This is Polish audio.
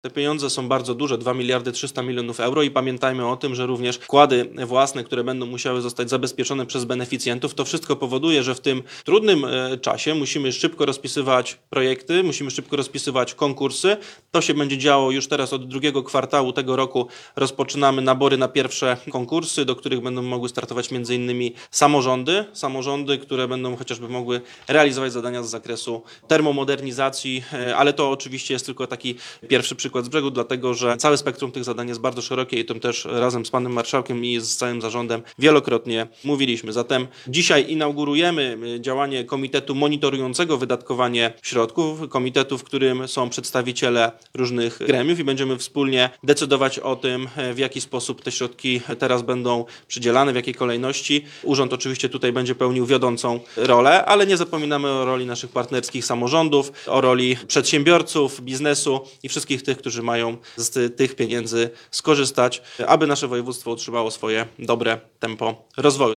Te pieniądze są bardzo duże, 2 miliardy 300 milionów euro i pamiętajmy o tym, że również wkłady własne, które będą musiały zostać zabezpieczone przez beneficjentów, to wszystko powoduje, że w tym trudnym czasie musimy szybko rozpisywać projekty, musimy szybko rozpisywać konkursy. To się będzie działo już teraz od drugiego kwartału tego roku. Rozpoczynamy nabory na pierwsze konkursy, do których będą mogły startować m.in. samorządy, które będą chociażby mogły realizować zadania z zakresu termomodernizacji, ale to oczywiście jest tylko taki pierwszy przykład z brzegu, dlatego że całe spektrum tych zadań jest bardzo szerokie i o tym też razem z panem marszałkiem i z całym zarządem wielokrotnie mówiliśmy. Zatem dzisiaj inaugurujemy działanie komitetu monitorującego wydatkowanie środków, komitetu, w którym są przedstawiciele różnych gremiów i będziemy wspólnie decydować o tym, w jaki sposób te środki teraz będą przydzielane, w jakiej kolejności. Urząd oczywiście tutaj będzie pełnił wiodącą rolę, ale nie zapominamy o roli naszych partnerskich samorządów, o roli przedsiębiorców, biznesu i wszystkich tych, którzy mają z tych pieniędzy skorzystać, aby nasze województwo utrzymało swoje dobre tempo rozwoju.